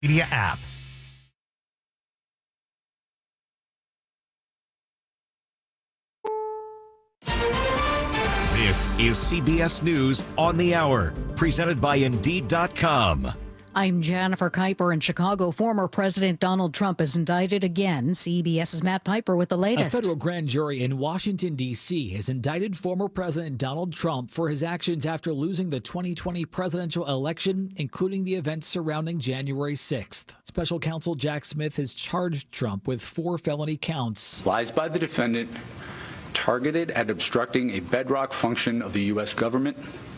Media app. This is CBS News on the Hour, presented by Indeed.com. I'm Jennifer Kuiper in Chicago. Former President Donald Trump is indicted again. CBS's Matt Piper with the latest. A federal grand jury in Washington, D.C. has indicted former President Donald Trump for his actions after losing the 2020 presidential election, including the events surrounding January 6th. Special counsel Jack Smith has charged Trump with 4 felony counts. Lies by the defendant targeted at obstructing a bedrock function of the U.S. government,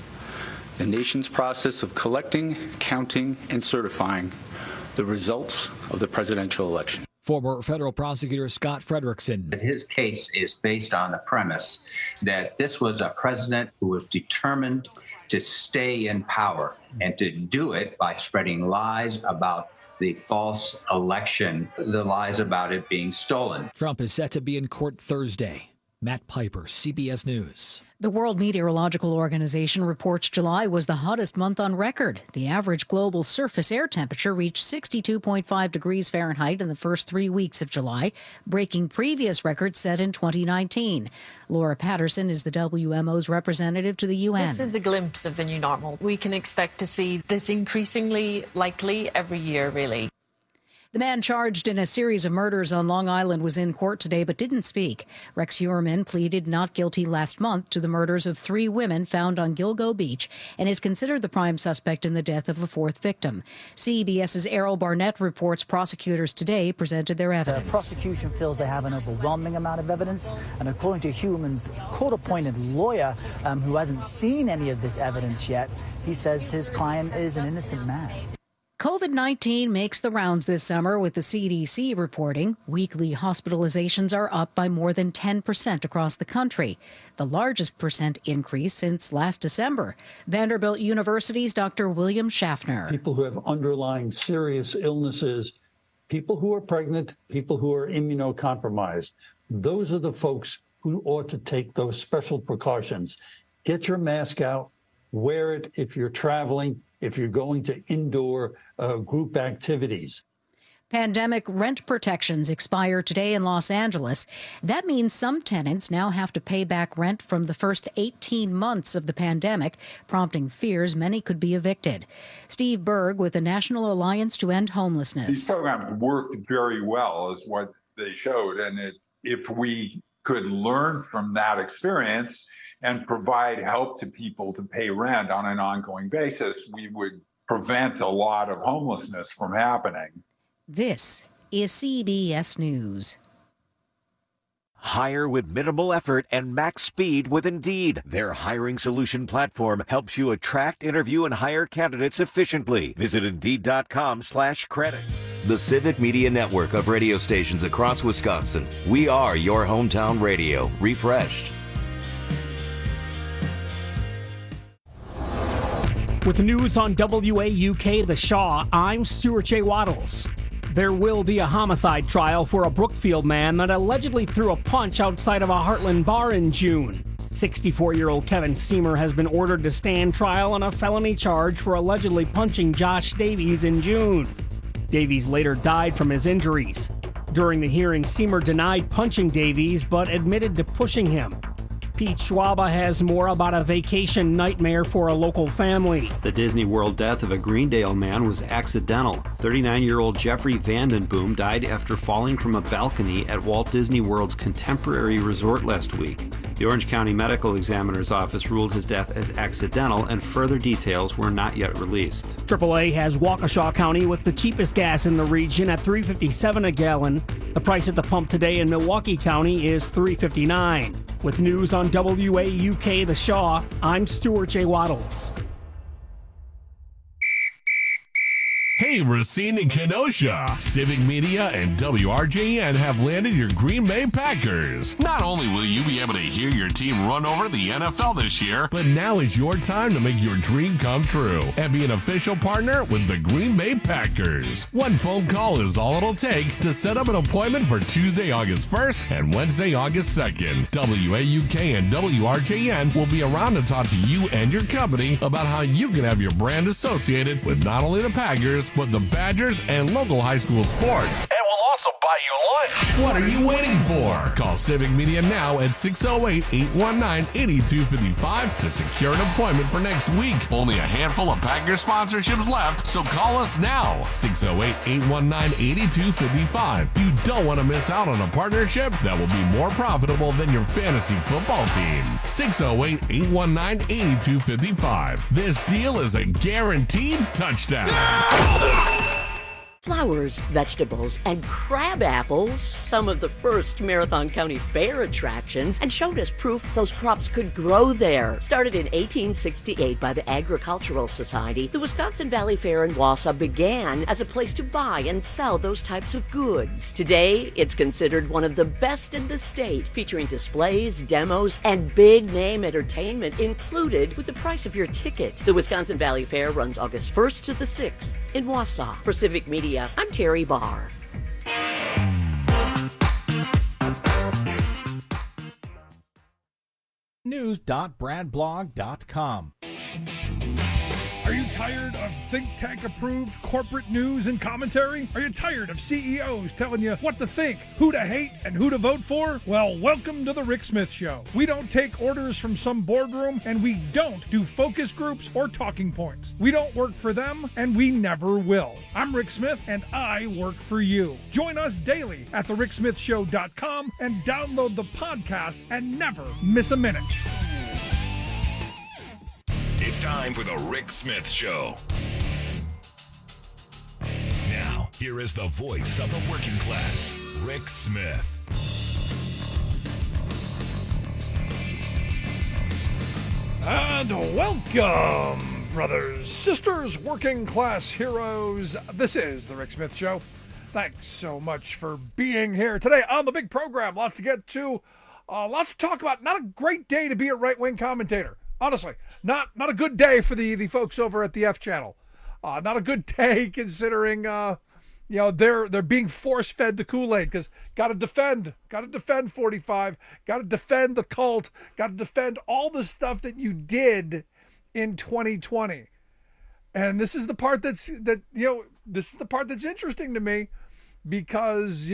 the nation's process of collecting, counting, and certifying the results of the presidential election. Former federal prosecutor Scott Frederickson. His case is based on the premise that this was a president who was determined to stay in power and to do it by spreading lies about the false election, the lies about it being stolen. Trump is set to be in court Thursday. Matt Piper, CBS News. The World Meteorological Organization reports July was the hottest month on record. The average global surface air temperature reached 62.5 degrees Fahrenheit in the first 3 weeks of July, breaking previous records set in 2019. Laura Patterson is the WMO's representative to the UN. This is a glimpse of the new normal. We can expect to see this increasingly likely every year, really. The man charged in a series of murders on Long Island was in court today but didn't speak. Rex Heuermann pleaded not guilty last month to the murders of 3 women found on Gilgo Beach and is considered the prime suspect in the death of a 4th victim. CBS's Errol Barnett reports prosecutors today presented their evidence. The prosecution feels they have an overwhelming amount of evidence, and according to Heuermann's court-appointed lawyer, who hasn't seen any of this evidence yet, he says his client is an innocent man. COVID-19 makes the rounds this summer, with the CDC reporting weekly hospitalizations are up by more than 10% across the country, the largest percent increase since last December. Vanderbilt University's Dr. William Schaffner. People who have underlying serious illnesses, people who are pregnant, people who are immunocompromised, those are the folks who ought to take those special precautions. Get your mask out, wear it if you're traveling, if you're going to indoor group activities. Pandemic rent protections expire today in Los Angeles. That means some tenants now have to pay back rent from the first 18 months of the pandemic, prompting fears many could be evicted. Steve Berg with the National Alliance to End Homelessness. These programs worked very well, is what they showed. And if we could learn from that experience and provide help to people to pay rent on an ongoing basis, we would prevent a lot of homelessness from happening. This is CBS News. Hire with minimal effort and max speed with Indeed. Their hiring solution platform helps you attract, interview, and hire candidates efficiently. Visit Indeed.com/credit. The Civic Media Network of radio stations across Wisconsin. We are your hometown radio, refreshed. With news on WAUK The Shaw, I'm Stuart J. Waddles. There will be a homicide trial for a Brookfield man that allegedly threw a punch outside of a Heartland bar in June. 64-year-old Kevin Seamer has been ordered to stand trial on a felony charge for allegedly punching Josh Davies in June. Davies later died from his injuries. During the hearing, Seamer denied punching Davies but admitted to pushing him. Pete Schwaba has more about a vacation nightmare for a local family. The Disney World death of a Greendale man was accidental. 39-year-old Jeffrey Vandenboom died after falling from a balcony at Walt Disney World's Contemporary Resort last week. The Orange County Medical Examiner's Office ruled his death as accidental, and further details were not yet released. AAA has Waukesha County with the cheapest gas in the region at $3.57 a gallon. The price at the pump today in Milwaukee County is $3.59. With news on WAUK The Shaw, I'm Stuart J. Waddles. Hey, Racine and Kenosha. Civic Media and WRJN have landed your Green Bay Packers. Not only will you be able to hear your team run over the NFL this year, but now is your time to make your dream come true and be an official partner with the Green Bay Packers. One phone call is all it'll take to set up an appointment for Tuesday, August 1st and Wednesday, August 2nd. WAUK and WRJN will be around to talk to you and your company about how you can have your brand associated with not only the Packers, but of the Badgers and local high school sports. And we'll also buy you lunch. What are you waiting for? Call Civic Media now at 608-819-8255 to secure an appointment for next week. Only a handful of Packer sponsorships left, so call us now. 608-819-8255. You don't want to miss out on a partnership that will be more profitable than your fantasy football team. 608-819-8255. This deal is a guaranteed touchdown. Flowers, vegetables, and crab apples, some of the first Marathon County Fair attractions, and showed us proof those crops could grow there. Started in 1868 by the Agricultural Society, the Wisconsin Valley Fair in Wausau began as a place to buy and sell those types of goods. Today, it's considered one of the best in the state, featuring displays, demos, and big-name entertainment included with the price of your ticket. The Wisconsin Valley Fair runs August 1st to the 6th in Wausau. For Civic Media, I'm Terry Barr. News.bradblog.com. Are you tired of think tank approved corporate news and commentary? Are you tired of CEOs telling you what to think, who to hate, and who to vote for? Well, welcome to the Rick Smith Show. We don't take orders from some boardroom, and we don't do focus groups or talking points. We don't work for them, and we never will. I'm Rick Smith, and I work for you. Join us daily at thericksmithshow.com and download the podcast and never miss a minute. It's time for the Rick Smith Show. Now, here is the voice of the working class, Rick Smith. And welcome, brothers, sisters, working class heroes. This is the Rick Smith Show. Thanks so much for being here today on the big program. Lots to get to, lots to talk about. Not a great day to be a right-wing commentator. Honestly, not a good day for the folks over at the F Channel. Not a good day considering they're being force-fed the Kool-Aid, because got to defend 45, got to defend the cult, got to defend all the stuff that you did in 2020. And this is the part that's interesting to me, because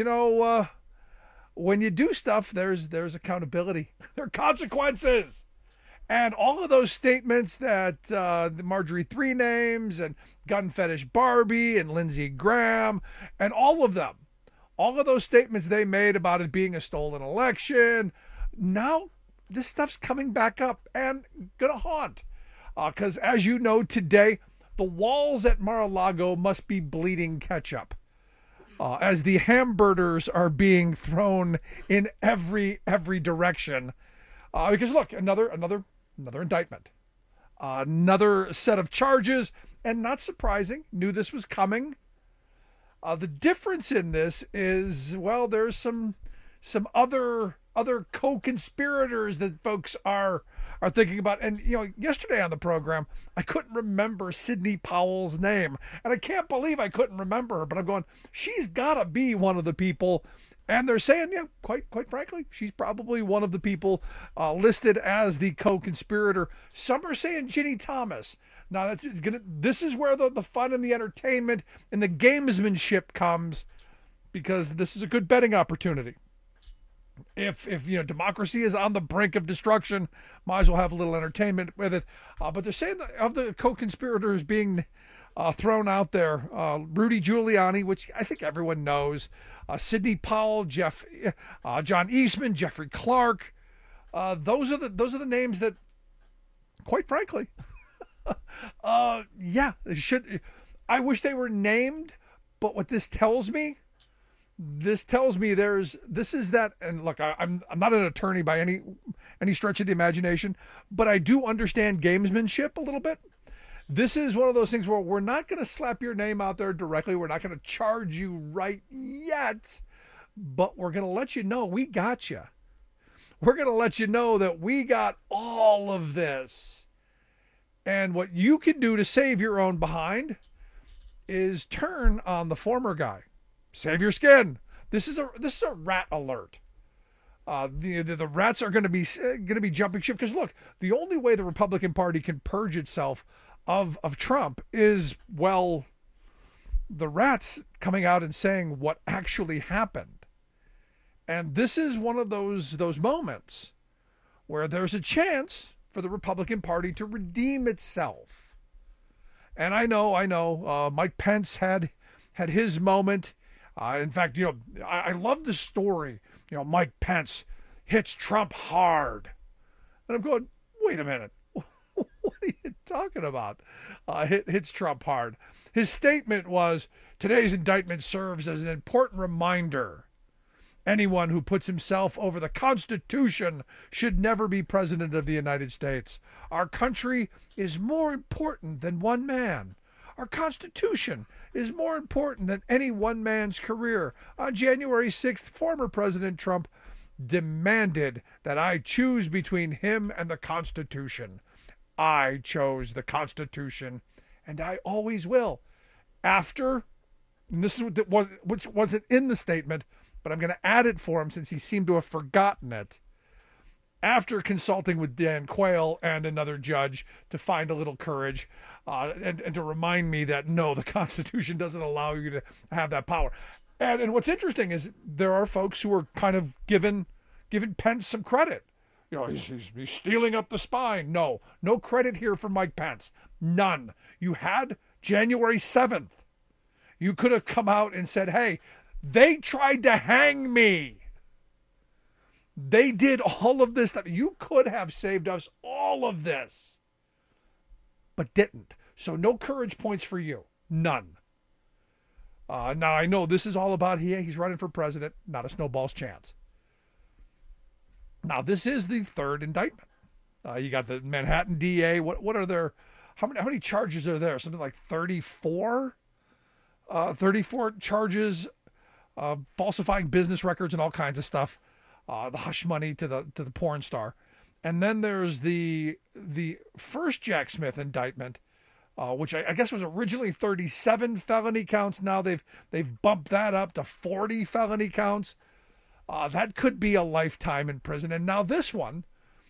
when you do stuff, there's accountability, there are consequences. And all of those statements that Marjorie Three Names and Gun Fetish Barbie and Lindsey Graham and all of those statements they made about it being a stolen election, now this stuff's coming back up and gonna haunt. Because as you know today, the walls at Mar-a-Lago must be bleeding ketchup as the hamburgers are being thrown in every direction. Because look, another indictment, another set of charges, and not surprising, knew this was coming. The difference in this is, well, there's some other co-conspirators that folks are thinking about. And yesterday on the program, I couldn't remember Sidney Powell's name, and I can't believe I couldn't remember her. But I'm going, she's got to be one of the people. And they're saying, quite frankly, she's probably one of the people listed as the co-conspirator. Some are saying Ginny Thomas. Now, this is where the fun and the entertainment and the gamesmanship comes, because this is a good betting opportunity. If democracy is on the brink of destruction, might as well have a little entertainment with it. But they're saying that of the co-conspirators being thrown out there, Rudy Giuliani, which I think everyone knows, Sidney Powell, John Eastman, Jeffrey Clark. Those are the names that, quite frankly, they should. I wish they were named, but what this tells me this is that. And look, I'm not an attorney by any stretch of the imagination, but I do understand gamesmanship a little bit. This is one of those things where we're not going to slap your name out there directly. We're not going to charge you right yet, but we're going to let you know we got you. We're going to let you know that we got all of this. And what you can do to save your own behind is turn on the former guy. Save your skin. This is a rat alert. The rats are going to be jumping ship, because look, the only way the Republican Party can purge itself of Trump is, well, the rats coming out and saying what actually happened. And this is one of those moments where there's a chance for the Republican Party to redeem itself. And I know, Mike Pence had his moment. In fact, I love the story. Mike Pence hits Trump hard. And I'm going, wait a minute. What are you talking about? Hits Trump hard. His statement was, today's indictment serves as an important reminder. Anyone who puts himself over the Constitution should never be president of the United States. Our country is more important than one man. Our Constitution is more important than any one man's career. On January 6th, former President Trump demanded that I choose between him and the Constitution. I chose the Constitution, and I always will. After, and this is which wasn't in the statement, but I'm going to add it for him since he seemed to have forgotten it. After consulting with Dan Quayle and another judge to find a little courage and to remind me that, no, the Constitution doesn't allow you to have that power. And what's interesting is there are folks who are kind of giving Pence some credit. He's stealing up the spine. No credit here for Mike Pence. None. You had January 7th. You could have come out and said, hey, they tried to hang me. They did all of this stuff. You could have saved us all of this, but didn't. So no courage points for you. None. Now, I know this is all about he's running for president, not a snowball's chance. Now, this is the third indictment. You got the Manhattan DA. What are there? How many charges are there? Something like 34? 34 charges, falsifying business records and all kinds of stuff. The hush money to the porn star. And then there's the first Jack Smith indictment, which I guess was originally 37 felony counts. Now they've bumped that up to 40 felony counts. That could be a lifetime in prison. And now this one,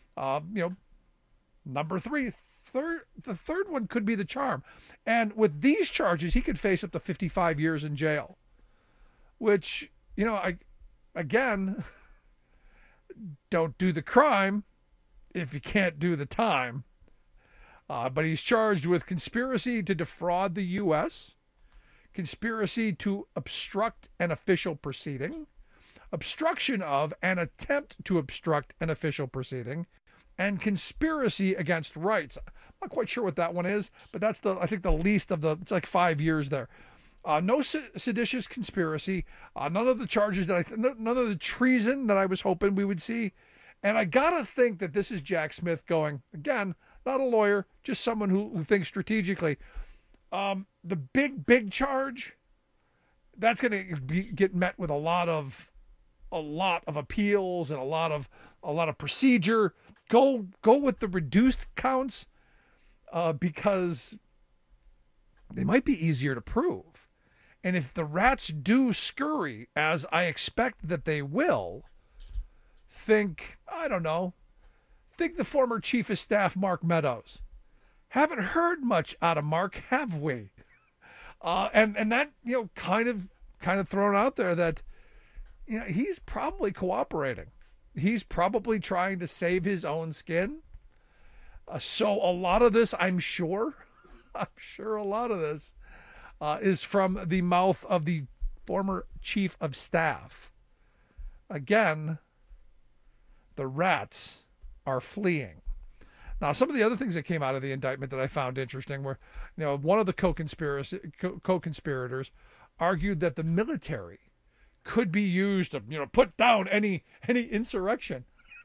number three, the third one could be the charm. And with these charges, he could face up to 55 years in jail, which, again, don't do the crime if you can't do the time. But he's charged with conspiracy to defraud the U.S., conspiracy to obstruct an official proceeding, obstruction of an attempt to obstruct an official proceeding, and conspiracy against rights. I'm not quite sure what that one is, but that's I think the least of it's like 5 years there. No seditious conspiracy, none of the charges none of the treason that I was hoping we would see. And I gotta think that this is Jack Smith going, again, not a lawyer, just someone who thinks strategically. The big charge, that's going to get met with a lot of appeals and a lot of procedure. Go with the reduced counts because they might be easier to prove. And if the rats do scurry, as I expect that they will, think the former chief of staff, Mark Meadows. Haven't heard much out of Mark, have we? And that, kind of thrown out there that, he's probably cooperating. He's probably trying to save his own skin. So a lot of this, I'm sure a lot of this is from the mouth of the former chief of staff. Again, the rats are fleeing. Now, some of the other things that came out of the indictment that I found interesting were, one of the co-conspirators argued that the military could be used to, put down any insurrection.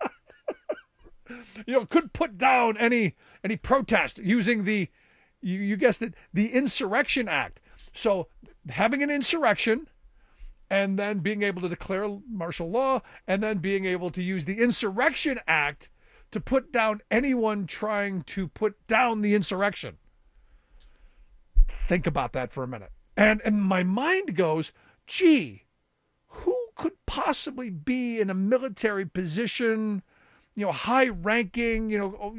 Could put down any protest using you guessed it, the Insurrection Act. So having an insurrection and then being able to declare martial law and then being able to use the Insurrection Act to put down anyone trying to put down the insurrection. Think about that for a minute. And my mind goes, gee, who could possibly be in a military position, high ranking,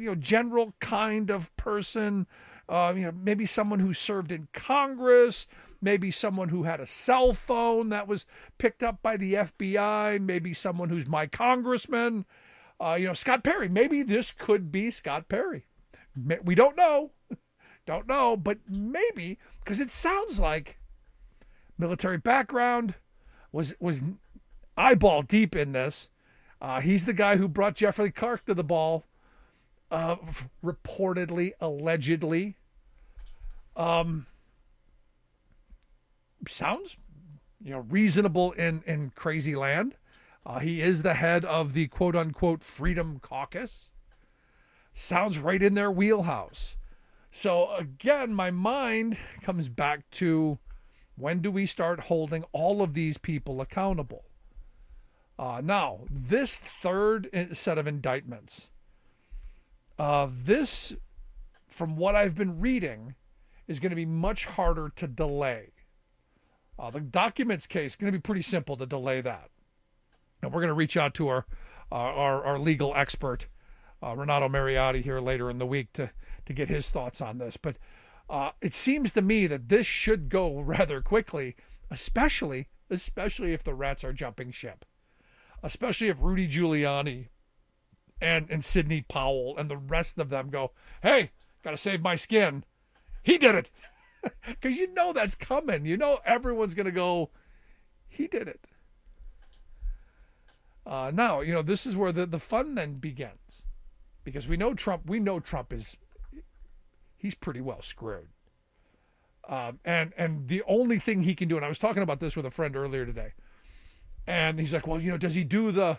general kind of person, maybe someone who served in Congress, maybe someone who had a cell phone that was picked up by the FBI, maybe someone who's my congressman, Scott Perry. Maybe this could be Scott Perry. We don't know. Don't know, but maybe, because it sounds like military background, was eyeball deep in this. He's the guy who brought Jeffrey Clark to the ball, reportedly, allegedly. Sounds, reasonable in crazy land. He is the head of the quote-unquote Freedom Caucus. Sounds right in their wheelhouse. So again, my mind comes back to, when do we start holding all of these people accountable? Now, this third set of indictments, this, from what I've been reading, is going to be much harder to delay. The documents case is going to be pretty simple to delay that. And we're going to reach out to our legal expert, Renato Mariotti, here later in the week to get his thoughts on this. But it seems to me that this should go rather quickly, especially if the rats are jumping ship, especially if Rudy Giuliani and Sidney Powell and the rest of them go, hey, got to save my skin. He did it. Because that's coming. Everyone's going to go, he did it. Now, this is where the fun then begins. Because we know Trump he's pretty well screwed. And the only thing he can do, and I was talking about this with a friend earlier today, and he's like, well, does he do the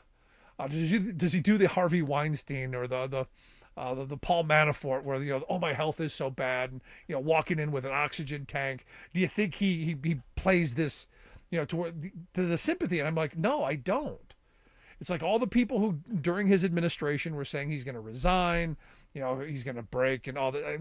Harvey Weinstein or the Paul Manafort where, oh, my health is so bad, and, walking in with an oxygen tank? Do you think he plays this, to the sympathy? And I'm like, no, I don't. It's like all the people who during his administration were saying he's going to resign, he's going to break and all that.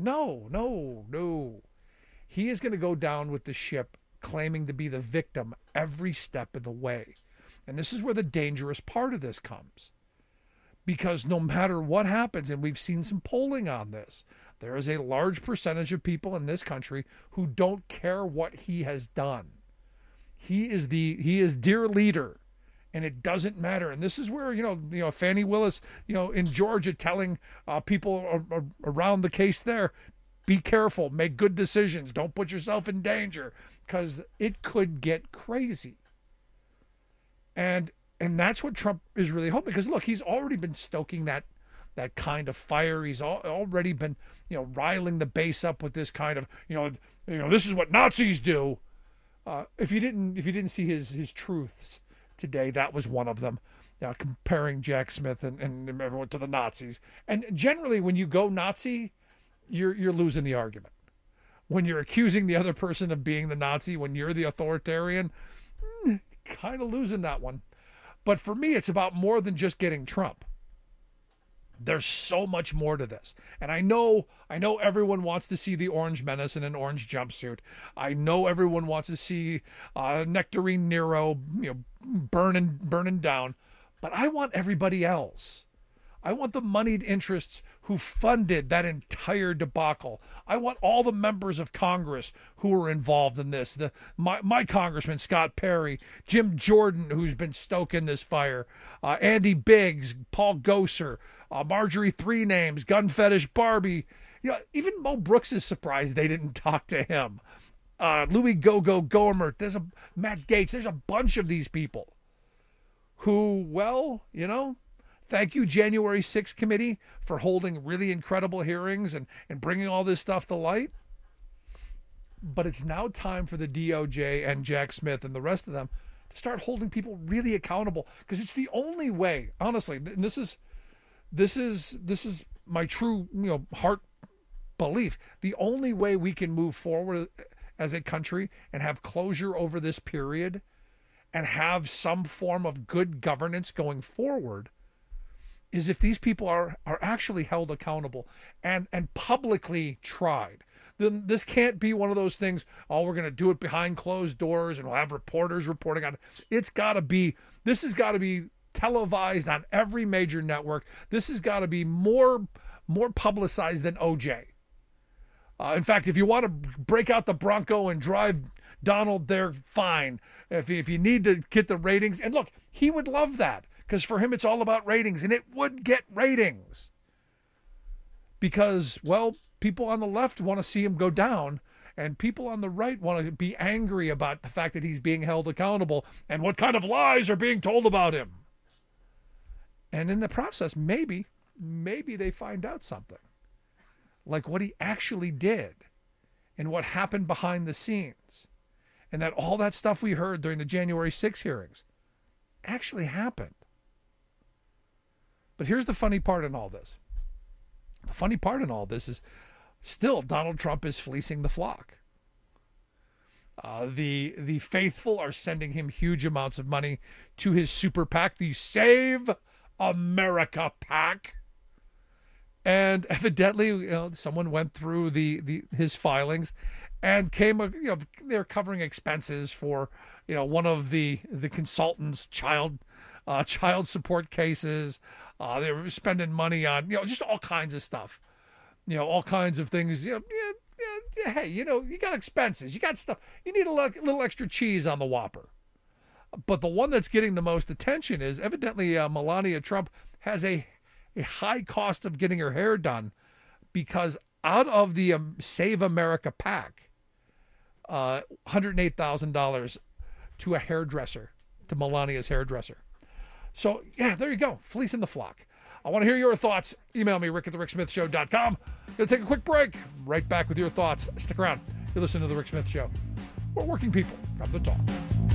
No. He is going to go down with the ship claiming to be the victim every step of the way. And this is where the dangerous part of this comes. Because no matter what happens, and we've seen some polling on this, there is a large percentage of people in this country who don't care what he has done. He is dear leader. And it doesn't matter. And this is where, Fannie Willis, in Georgia telling people around the case there, be careful, make good decisions, don't put yourself in danger, because it could get crazy. And that's what Trump is really hoping. Because, look, he's already been stoking that kind of fire. He's already been, riling the base up with this kind of, this is what Nazis do. If you didn't see his truths today, that was one of them, comparing Jack Smith and everyone to the Nazis. And generally, when you go Nazi, you're losing the argument. When you're accusing the other person of being the Nazi, when you're the authoritarian, kind of losing that one. But for me, it's about more than just getting Trump. There's so much more to this. And I know everyone wants to see the Orange Menace in an orange jumpsuit. I know everyone wants to see Nectarine Nero, burning down. But I want everybody else. I want the moneyed interests who funded that entire debacle. I want all the members of Congress who were involved in this. My congressman, Scott Perry, Jim Jordan, who's been stoking this fire, Andy Biggs, Paul Gosar, Marjorie Three Names, Gun Fetish Barbie. Even Mo Brooks is surprised they didn't talk to him. Louis Go-Go Gohmert, there's Matt Gaetz, there's a bunch of these people who, thank you, January 6th committee, for holding really incredible hearings and bringing all this stuff to light. But it's now time for the DOJ and Jack Smith and the rest of them to start holding people really accountable, because it's the only way, honestly, and this is my true, heart belief. The only way we can move forward as a country and have closure over this period and have some form of good governance going forward is if these people are actually held accountable and publicly tried. Then this can't be one of those things, we're going to do it behind closed doors and we'll have reporters reporting on it. This has got to be televised on every major network. This has got to be more publicized than OJ. In fact, if you want to break out the Bronco and drive Donald, they're fine. If you need to get the ratings, and look, he would love that because for him it's all about ratings, and it would get ratings because, well, people on the left want to see him go down, and people on the right want to be angry about the fact that he's being held accountable and what kind of lies are being told about him. And in the process, maybe they find out something, like what he actually did and what happened behind the scenes, and that all that stuff we heard during the January 6 hearings actually happened. But here's the funny part in all this. The funny part in all this is still Donald Trump is fleecing the flock. The faithful are sending him huge amounts of money to his super PAC, the Save America PAC. And evidently, someone went through his filings and they're covering expenses for, one of the consultants' child support cases. They were spending money on, just all kinds of stuff, all kinds of things. Hey, you got expenses, you got stuff. You need a little extra cheese on the Whopper. But the one that's getting the most attention is evidently Melania Trump has a high cost of getting her hair done because out of the Save America PAC, $108,000 to a hairdresser, to Melania's hairdresser. So, yeah, there you go. Fleecing the flock. I want to hear your thoughts. Email me, rick@thericksmithshow.com. Going to take a quick break. Right back with your thoughts. Stick around. You're listening to The Rick Smith Show. We're working people. Come to talk.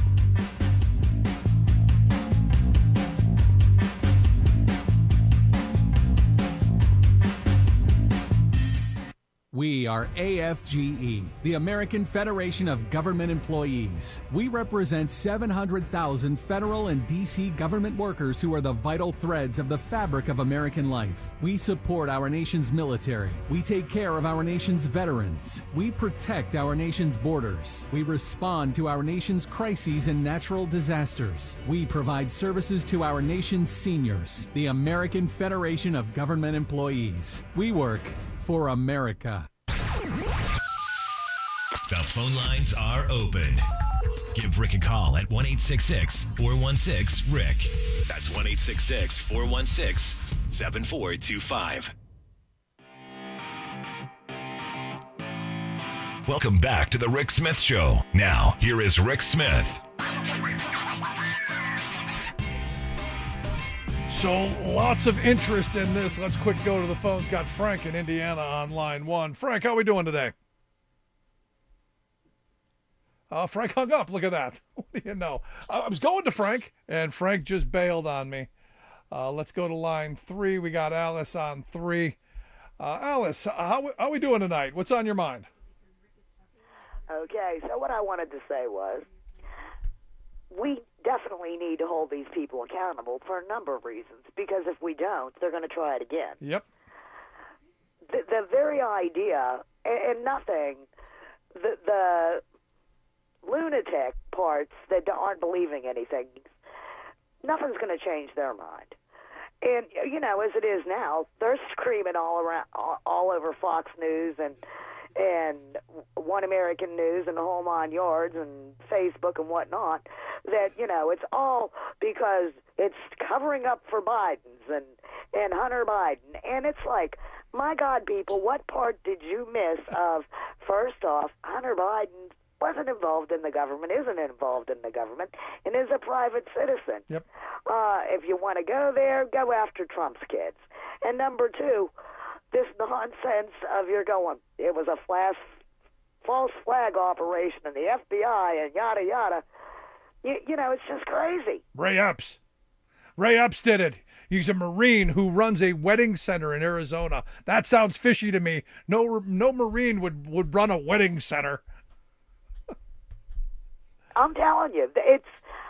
We are AFGE, the American Federation of Government Employees. We represent 700,000 federal and D.C. government workers who are the vital threads of the fabric of American life. We support our nation's military. We take care of our nation's veterans. We protect our nation's borders. We respond to our nation's crises and natural disasters. We provide services to our nation's seniors. The American Federation of Government Employees. We work for America. The phone lines are open. Give Rick a call at 1-866-416-RICK. That's 1-866-416-7425. Welcome back to the Rick Smith Show. Now, here is Rick Smith. So lots of interest in this. Let's quick go to the phones. Got Frank in Indiana on line one. Frank, how are we doing today? Frank hung up. Look at that. What do you know? I was going to Frank, and Frank just bailed on me. Let's go to line 3. We got Alice on 3. Alice, how are we doing tonight? What's on your mind? Okay, so what I wanted to say was we definitely need to hold these people accountable for a number of reasons, because if we don't, they're going to try it again. Yep. The very idea, and nothing, the lunatic parts that aren't believing anything, nothing's going to change their mind. And, as it is now, they're screaming all over Fox News and One American News and the whole 9 yards and Facebook and whatnot, that, it's all because it's covering up for Biden's and Hunter Biden. And it's like, my God, people, what part did you miss of, first off, Hunter Biden wasn't involved in the government, isn't involved in the government, and is a private citizen. Yep. If you want to go there, go after Trump's kids. And number 2, this nonsense of you're going, it was a false flag operation and the FBI and yada, yada. It's just crazy. Ray Epps did it. He's a Marine who runs a wedding center in Arizona. That sounds fishy to me. No Marine would run a wedding center. I'm telling you, it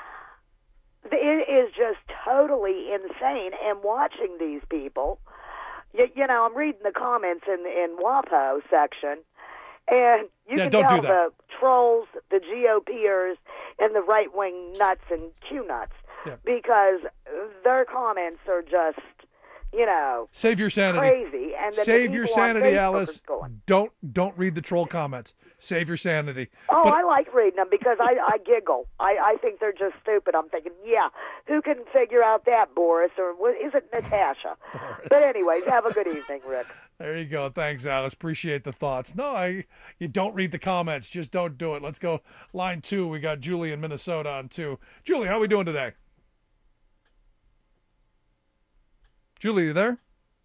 is just totally insane. And watching these people, I'm reading the comments in WAPO section, and you can tell the trolls, the GOPers, and the right-wing nuts and Q-nuts, because their comments are just Save your sanity. Crazy. And then Save your sanity, Alice. Going, Don't read the troll comments. Save your sanity. Oh, I like reading them because I giggle. I think they're just stupid. I'm thinking, yeah, who can figure out that, Boris? Or is it Natasha? But anyways, have a good evening, Rick. There you go. Thanks, Alice. Appreciate the thoughts. No, you don't read the comments. Just don't do it. Let's go line 2. We got Julie in Minnesota on 2. Julie, how are we doing today? Julie, you there?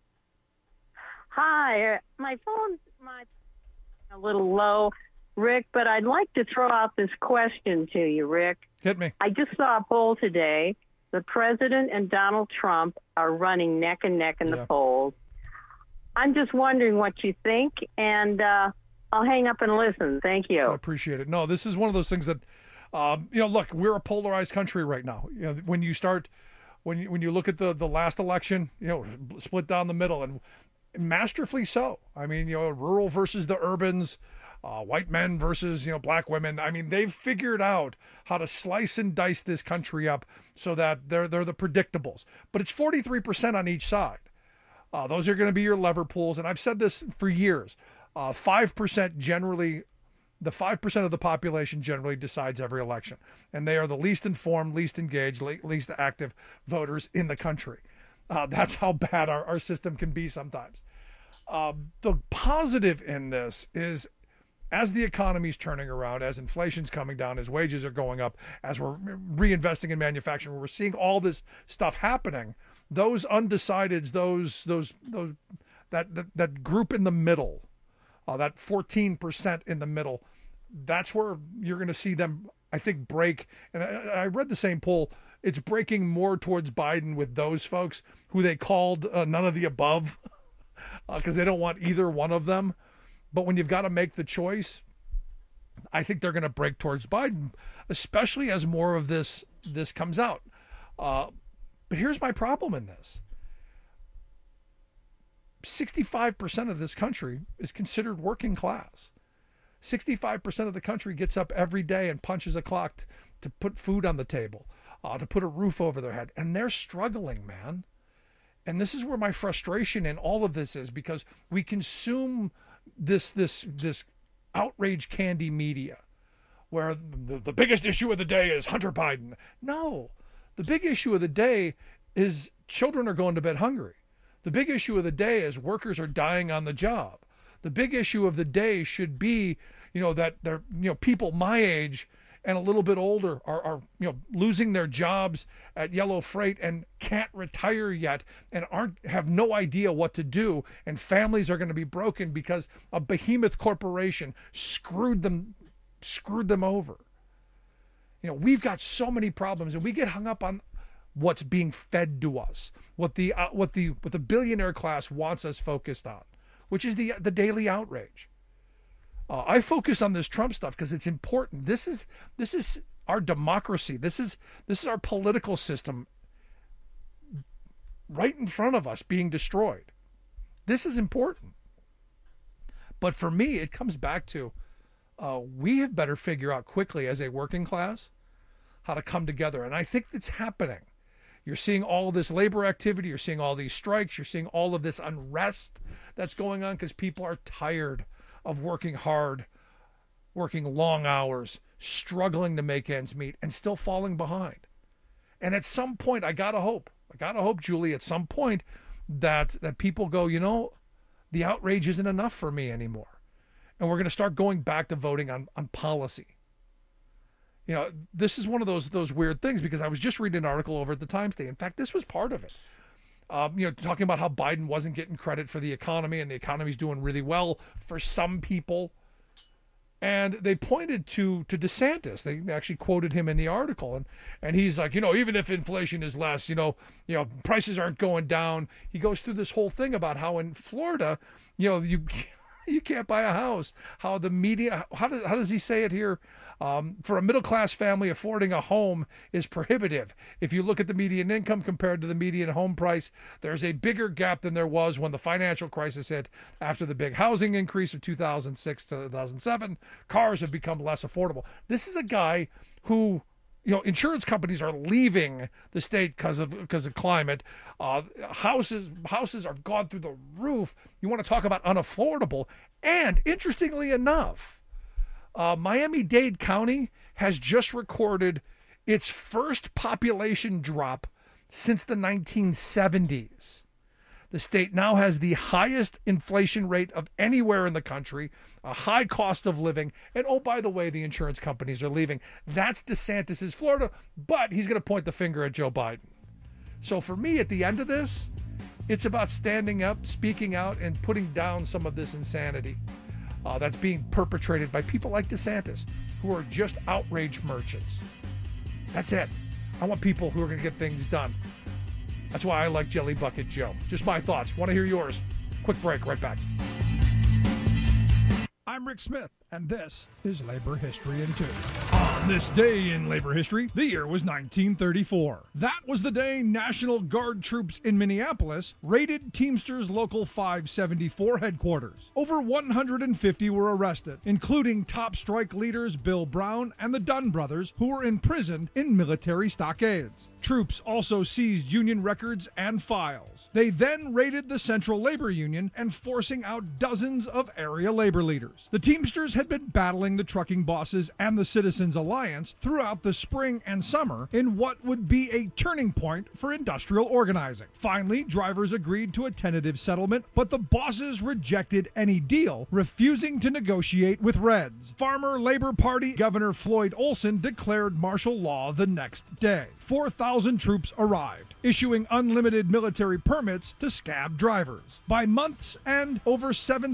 Hi. My phone's a little low, Rick, but I'd like to throw out this question to you, Rick. Hit me. I just saw a poll today. The president and Donald Trump are running neck and neck in the polls. I'm just wondering what you think, and I'll hang up and listen. Thank you. I appreciate it. No, this is one of those things that, look, we're a polarized country right now. When you start, when you look at the last election, split down the middle, and masterfully so. I mean, rural versus the urbans, white men versus, black women. I mean, they've figured out how to slice and dice this country up so that they're the predictables. But it's 43% on each side. Those are going to be your lever pools. And I've said this for years. 5% generally, the 5% of the population generally decides every election. And they are the least informed, least engaged, least active voters in the country. That's how bad our system can be sometimes. The positive in this is as the economy's turning around, as inflation's coming down, as wages are going up, as we're reinvesting in manufacturing, we're seeing all this stuff happening. Those undecideds, that group in the middle, that 14% in the middle, that's where you're going to see them, I think, break. And I read the same poll. It's breaking more towards Biden with those folks who they called none of the above because they don't want either one of them. But when you've got to make the choice, I think they're going to break towards Biden, especially as more of this comes out. But here's my problem in this. 65% of this country is considered working class. 65% of the country gets up every day and punches a clock to put food on the table, to put a roof over their head. And they're struggling, man. And this is where my frustration in all of this is, because we consume this outrage candy media where the biggest issue of the day is Hunter Biden. No, the big issue of the day is children are going to bed hungry. The big issue of the day is workers are dying on the job. The big issue of the day should be, that they're, people my age and a little bit older are losing their jobs at Yellow Freight and can't retire yet and have no idea what to do, and families are going to be broken because a behemoth corporation screwed them over. We've got so many problems, and we get hung up on what's being fed to us, what the billionaire class wants us focused on, which is the daily outrage. I focus on this Trump stuff because it's important. This is our democracy. This is our political system right in front of us being destroyed. This is important. But for me, it comes back to we have better figure out quickly as a working class how to come together. And I think it's happening. You're seeing all of this labor activity. You're seeing all these strikes. You're seeing all of this unrest that's going on because people are tired of working hard, working long hours, struggling to make ends meet, and still falling behind. And at some point, I gotta hope, Julie, at some point that people go, the outrage isn't enough for me anymore. And we're going to start going back to voting on policy. This is one of those weird things, because I was just reading an article over at the Times today. In fact, this was part of it. Talking about how Biden wasn't getting credit for the economy, and the economy's doing really well for some people. And they pointed to DeSantis. They actually quoted him in the article. And he's like, even if inflation is less, prices aren't going down. He goes through this whole thing about how in Florida, you can't buy a house. How the media, how does he say it here? For a middle-class family, affording a home is prohibitive. If you look at the median income compared to the median home price, there's a bigger gap than there was when the financial crisis hit. After the big housing increase of 2006 to 2007, cars have become less affordable. This is a guy who Insurance companies are leaving the state because of climate. Houses are gone through the roof. You want to talk about unaffordable. And interestingly enough, Miami-Dade County has just recorded its first population drop since the 1970s. The state now has the highest inflation rate of anywhere in the country, a high cost of living, and oh, by the way, the insurance companies are leaving. That's DeSantis' Florida, but he's going to point the finger at Joe Biden. So for me, at the end of this, it's about standing up, speaking out, and putting down some of this insanity that's being perpetrated by people like DeSantis, who are just outrage merchants. That's it. I want people who are going to get things done. That's why I like Jelly Bucket Joe. Just my thoughts. Want to hear yours? Quick break, right back. I'm Rick Smith, and this is Labor History in 2. On this day in labor history, the year was 1934. That was the day National Guard troops in Minneapolis raided Teamsters Local 574 headquarters. Over 150 were arrested, including top strike leaders Bill Brown and the Dunn brothers, who were imprisoned in military stockades. Troops also seized union records and files. They then raided the Central Labor Union and forcing out dozens of area labor leaders. The Teamsters had been battling the trucking bosses and the Citizens Alliance throughout the spring and summer in what would be a turning point for industrial organizing. Finally, drivers agreed to a tentative settlement, but the bosses rejected any deal, refusing to negotiate with Reds. Farmer Labor Party Governor Floyd Olson declared martial law the next day. 4,000 troops arrived, issuing unlimited military permits to scab drivers. By month's end, over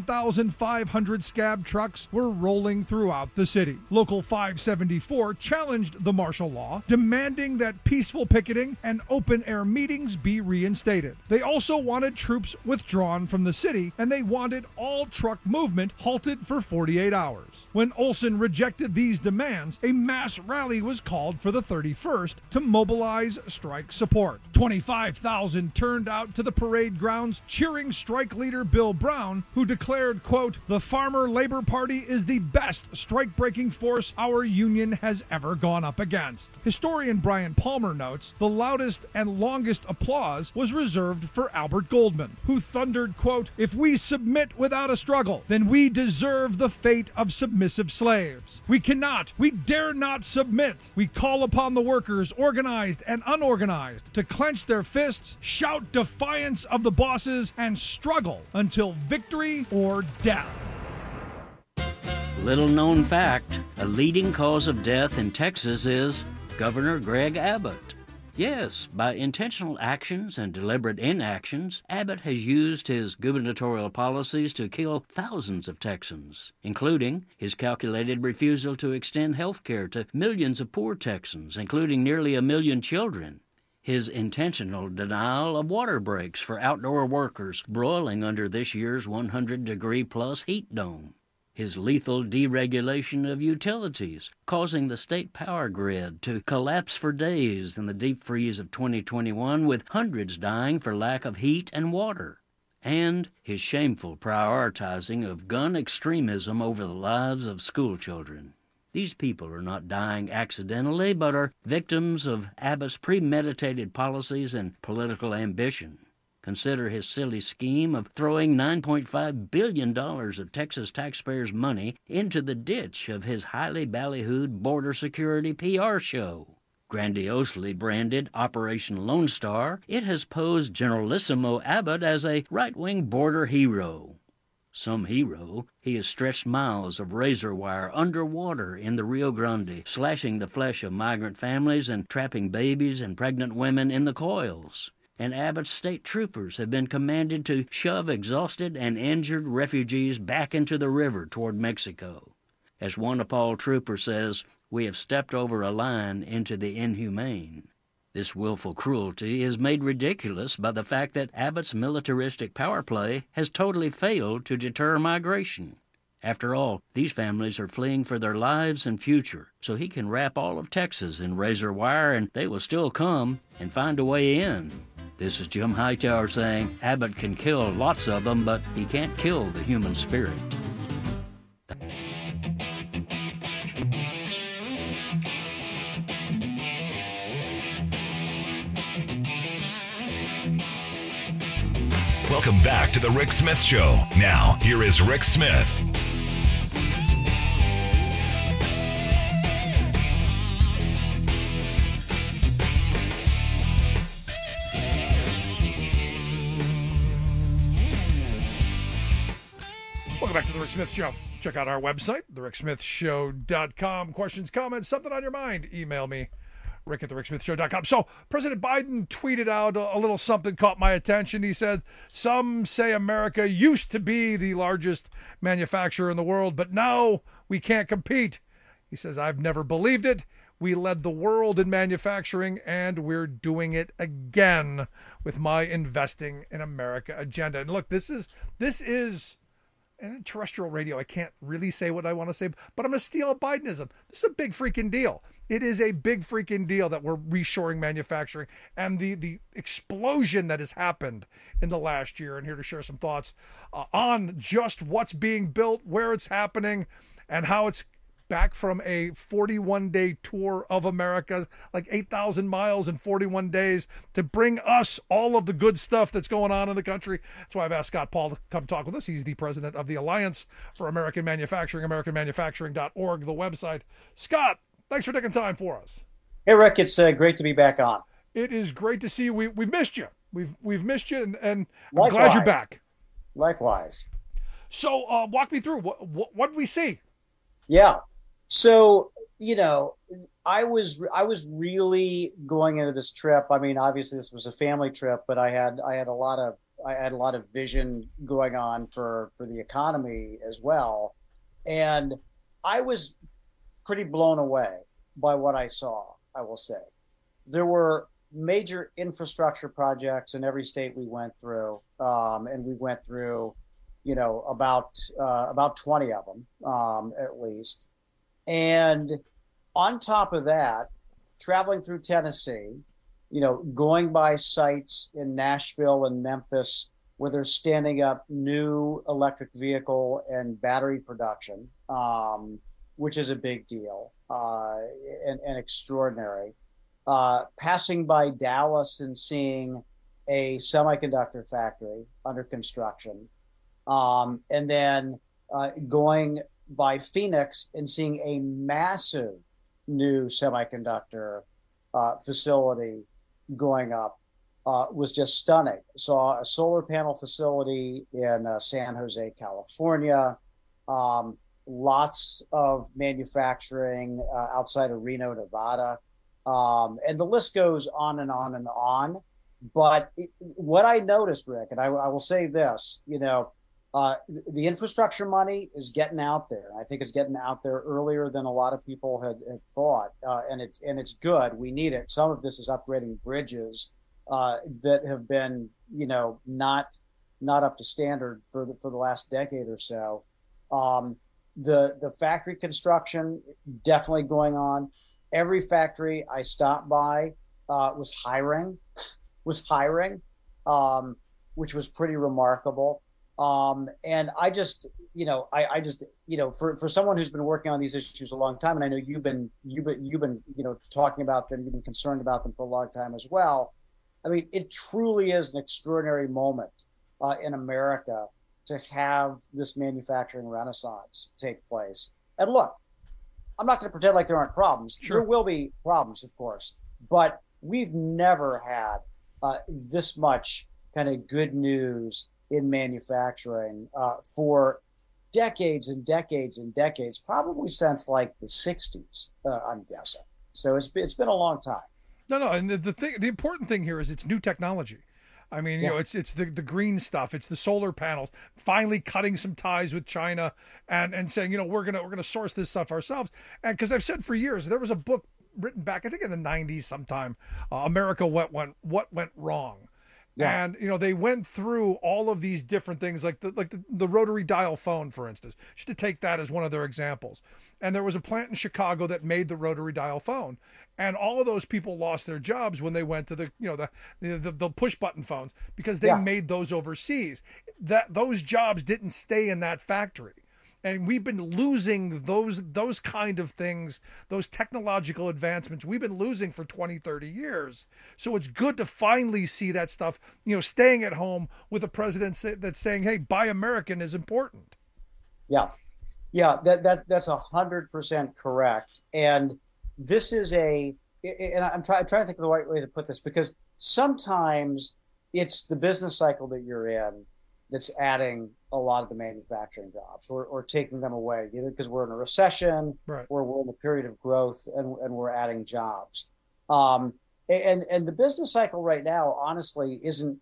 7,500 scab trucks were rolling throughout the city. Local 574 challenged the martial law, demanding that peaceful picketing and open-air meetings be reinstated. They also wanted troops withdrawn from the city, and they wanted all truck movement halted for 48 hours. When Olson rejected these demands, a mass rally was called for the 31st to mobilize strike support. 25,000 turned out to the parade grounds cheering strike leader Bill Brown, who declared, quote, "The Farmer Labor Party is the best strike-breaking force our union has ever gone up against." Historian Brian Palmer notes the loudest and longest applause was reserved for Albert Goldman, who thundered, quote, "If we submit without a struggle, then we deserve the fate of submissive slaves. We dare not submit. We call upon the workers, organized and unorganized, to clench their fists, shout defiance of the bosses, and struggle until victory or death." Little known fact, a leading cause of death in Texas is Governor Greg Abbott. Yes, by intentional actions and deliberate inactions, Abbott has used his gubernatorial policies to kill thousands of Texans, including his calculated refusal to extend health care to millions of poor Texans, including nearly 1 million children. His intentional denial of water breaks for outdoor workers broiling under this year's 100-degree-plus heat dome. His lethal deregulation of utilities, causing the state power grid to collapse for days in the deep freeze of 2021, with hundreds dying for lack of heat and water. And his shameful prioritizing of gun extremism over the lives of school children. These people are not dying accidentally, but are victims of Abbott's premeditated policies and political ambition. Consider his silly scheme of throwing $9.5 billion of Texas taxpayers' money into the ditch of his highly ballyhooed border security PR show. Grandiosely branded Operation Lone Star, it has posed Generalissimo Abbott as a right-wing border hero. Some hero, he has stretched miles of razor wire underwater in the Rio Grande, slashing the flesh of migrant families and trapping babies and pregnant women in the coils. And Abbott's state troopers have been commanded to shove exhausted and injured refugees back into the river toward Mexico. As one appalled trooper says, "We have stepped over a line into the inhumane." This willful cruelty is made ridiculous by the fact that Abbott's militaristic power play has totally failed to deter migration. After all, these families are fleeing for their lives and future, so he can wrap all of Texas in razor wire and they will still come and find a way in. This is Jim Hightower saying Abbott can kill lots of them, but he can't kill the human spirit. Welcome back to the Rick Smith Show. Now, here is Rick Smith. Welcome back to the Rick Smith Show. Check out our website, thericksmithshow.com. Questions, comments, something on your mind, email me, Rick at thericksmithshow.com. So President Biden tweeted out a little something caught my attention. He said, some say America used to be the largest manufacturer in the world, but now we can't compete. He says, I've never believed it. We led the world in manufacturing, and we're doing it again with my Investing in America agenda. And look, this is and terrestrial radio, I can't really say what I want to say, but I'm going to steal Bidenism. This is a big freaking deal. It is a big freaking deal that we're reshoring manufacturing and the explosion that has happened in the last year. And here to share some thoughts on just what's being built, where it's happening, and how it's back from a 41-day tour of America, like 8,000 miles in 41 days, to bring us all of the good stuff that's going on in the country. That's why I've asked Scott Paul to come talk with us. He's the president of the Alliance for American Manufacturing, AmericanManufacturing.org, the website. Scott, thanks for taking time for us. Hey, Rick, it's great to be back on. It is great to see you. We've missed you. We've missed you, and I'm glad you're back. Likewise. So walk me through. What did we see? Yeah. So, I was really going into this trip. I mean, obviously this was a family trip, but I had a lot of vision going on for the economy as well. And I was pretty blown away by what I saw, I will say. There were major infrastructure projects in every state we went through. And we went through, about 20 of them, at least. And on top of that, traveling through Tennessee, going by sites in Nashville and Memphis where they're standing up new electric vehicle and battery production, which is a big deal and extraordinary. Passing by Dallas and seeing a semiconductor factory under construction, and then going by Phoenix and seeing a massive new semiconductor facility going up was just stunning. Saw a solar panel facility in San Jose, California. Lots of manufacturing outside of Reno, Nevada. And the list goes on and on and on. But what I noticed, Rick, and I will say this, the infrastructure money is getting out there. I think it's getting out there earlier than a lot of people had thought, and it's good. We need it. Some of this is upgrading bridges that have been, not up to standard for the last decade or so. The factory construction definitely going on. Every factory I stopped by was hiring, which was pretty remarkable. And I just, for someone who's been working on these issues a long time, and I know you've been, talking about them, you've been concerned about them for a long time as well. I mean, it truly is an extraordinary moment in America to have this manufacturing renaissance take place. And look, I'm not going to pretend like there aren't problems. Sure. There will be problems, of course, but we've never had this much kind of good news in manufacturing for decades and decades and decades, probably since like the 60s, I'm guessing. So it's been a long time. No, and the important thing here is it's new technology. I mean, it's the green stuff, it's the solar panels, finally cutting some ties with China and saying, we're gonna source this stuff ourselves. And because I've said for years, there was a book written back, I think in the 90s sometime, America What Went Wrong. Yeah. And they went through all of these different things, like the rotary dial phone, for instance, just to take that as one of their examples. And there was a plant in Chicago that made the rotary dial phone, and all of those people lost their jobs when they went to the push button phones because they made those overseas. Those jobs didn't stay in that factory. And we've been losing those kind of things, those technological advancements. We've been losing for 20, 30 years. So it's good to finally see that stuff, staying at home with a president that's saying, hey, buy American is important. Yeah. Yeah, that's 100% correct. And this is and I'm trying to think of the right way to put this, because sometimes it's the business cycle that you're in that's adding a lot of the manufacturing jobs or taking them away, either because we're in a recession, right, or we're in a period of growth and we're adding jobs. And the business cycle right now, honestly, isn't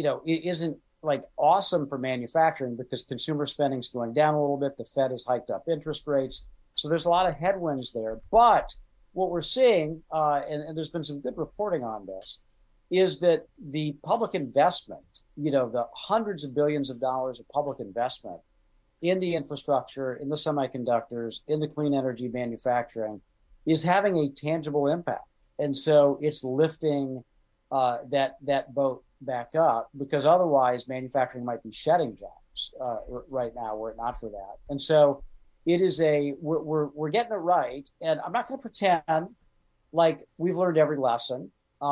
like awesome for manufacturing, because consumer spending is going down a little bit. The Fed has hiked up interest rates. So there's a lot of headwinds there. But what we're seeing, and there's been some good reporting on this, is that the public investment, the hundreds of billions of dollars of public investment in the infrastructure, in the semiconductors, in the clean energy manufacturing, is having a tangible impact. And so it's lifting that boat back up, because otherwise manufacturing might be shedding jobs right now were it not for that. And so it is we're getting it right. And I'm not going to pretend like we've learned every lesson.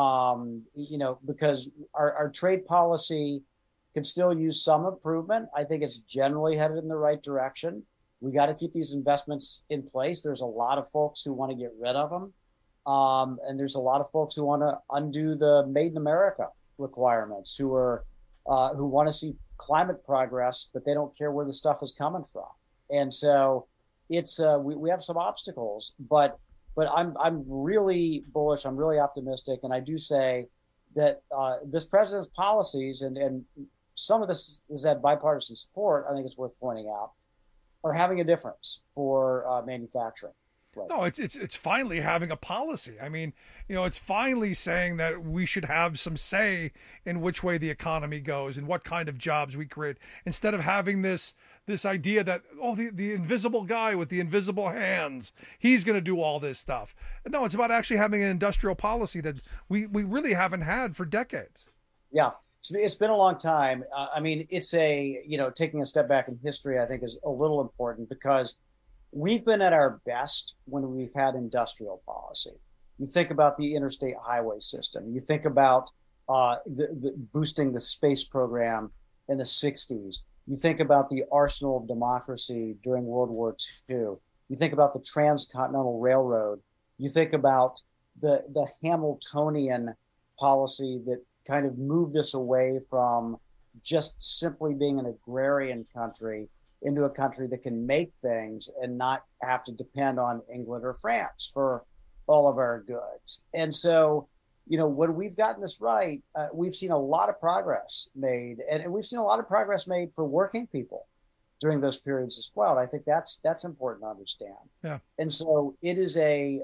Because our trade policy can still use some improvement. I think it's generally headed in the right direction. We got to keep these investments in place. There's a lot of folks who want to get rid of them. And there's a lot of folks who want to undo the Made in America requirements, who want to see climate progress, but they don't care where the stuff is coming from. And so it's we have some obstacles, but I'm really bullish. I'm really optimistic, and I do say that this president's policies, and some of this is that bipartisan support, I think it's worth pointing out, are having a difference for manufacturing. Right. No, it's finally having a policy. I mean, it's finally saying that we should have some say in which way the economy goes and what kind of jobs we create, instead of having this idea that, the invisible guy with the invisible hands, he's going to do all this stuff. No, it's about actually having an industrial policy that we really haven't had for decades. Yeah, it's been a long time. It's taking a step back in history, I think, is a little important, because we've been at our best when we've had industrial policy. You think about the interstate highway system. You think about the boosting the space program in the 60s. You think about the arsenal of democracy during World War II. You think about the Transcontinental Railroad. You think about the Hamiltonian policy that kind of moved us away from just simply being an agrarian country into a country that can make things and not have to depend on England or France for all of our goods. And so, when we've gotten this right, we've seen a lot of progress made, and we've seen a lot of progress made for working people during those periods as well. And I think that's important to understand. Yeah. And so it is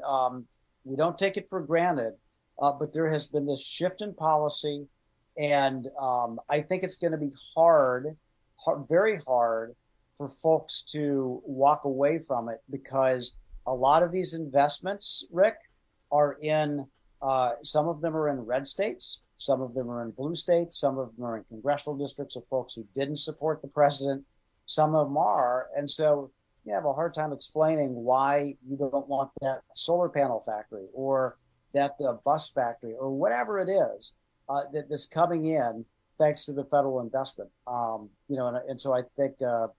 we don't take it for granted, but there has been this shift in policy, and I think it's going to be hard, very hard, for folks to walk away from it, because a lot of these investments, Rick, are in some of them are in red states, some of them are in blue states, some of them are in congressional districts of folks who didn't support the president, some of them are. And so you have a hard time explaining why you don't want that solar panel factory or that bus factory or whatever it is that's coming in thanks to the federal investment. And so I think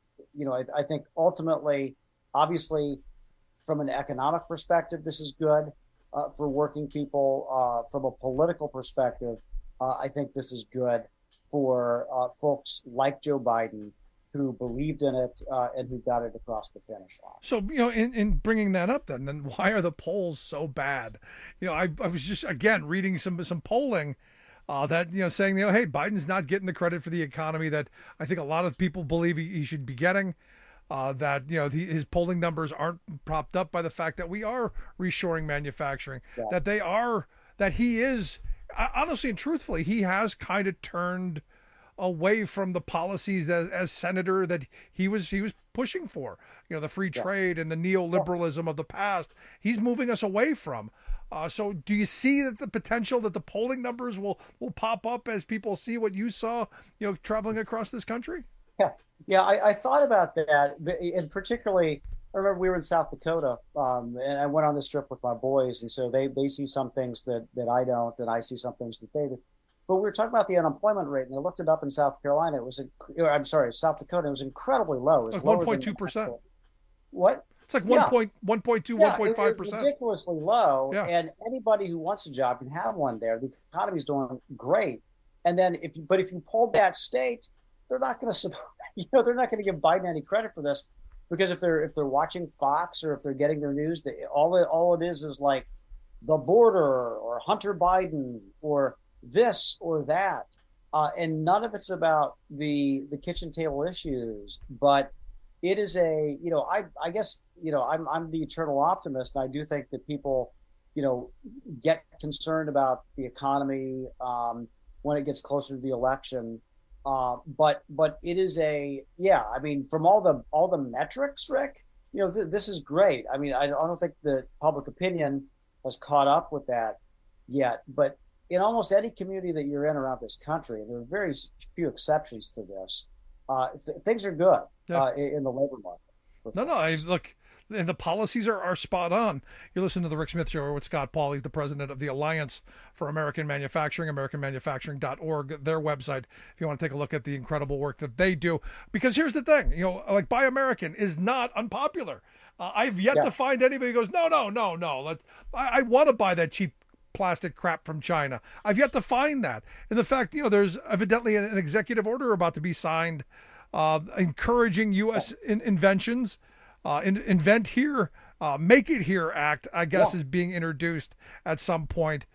I think ultimately, obviously, from an economic perspective, this is good for working people. From a political perspective, I think this is good for folks like Joe Biden, who believed in it and who got it across the finish line. So, in bringing that up, then why are the polls so bad? I was just, again, reading some polling that, saying, hey, Biden's not getting the credit for the economy that I think a lot of people believe he should be getting. That, his polling numbers aren't propped up by the fact that we are reshoring manufacturing, yeah. that he is, honestly and truthfully, he has kind of turned away from the policies as senator that he was pushing for, the free trade and the neoliberalism of the past. He's moving us away from. So do you see that the potential that the polling numbers will pop up as people see what you saw, traveling across this country? Yeah, I thought about that, and particularly, I remember we were in South Dakota, and I went on this trip with my boys, and so they see some things that I don't, and I see some things that they do. But we were talking about the unemployment rate, and they looked it up in South Carolina. It was, I'm sorry, South Dakota. It was incredibly low. It was like 1.2%. What? It's like 1.2, 1.5%. It's ridiculously low. Yeah. And anybody who wants a job can have one there. The economy's doing great. And then if you polled that state, they're not going to they're not going to give Biden any credit for this, because if they're watching Fox or if they're getting their news, all it is like the border or Hunter Biden or this or that, and none of it's about the kitchen table issues. But it is I guess I'm the eternal optimist, and I do think that people get concerned about the economy when it gets closer to the election. But it is I mean, from all the metrics, Rick, this is great. I mean, I don't think the public opinion has caught up with that yet, but in almost any community that you're in around this country, and there are very few exceptions to this, things are good in the labor market. Look, and the policies are spot on. You're listening to the Rick Smith Show with Scott Paul. He's the president of the Alliance for American Manufacturing, AmericanManufacturing.org, their website, if you want to take a look at the incredible work that they do. Because here's the thing, like Buy American is not unpopular. I've yet to find anybody who goes, no. I want to buy that cheap plastic crap from China. I've yet to find that. And the fact, there's evidently an executive order about to be signed encouraging U.S. inventions. Invent Here, Make It Here Act, I guess, is being introduced at some point.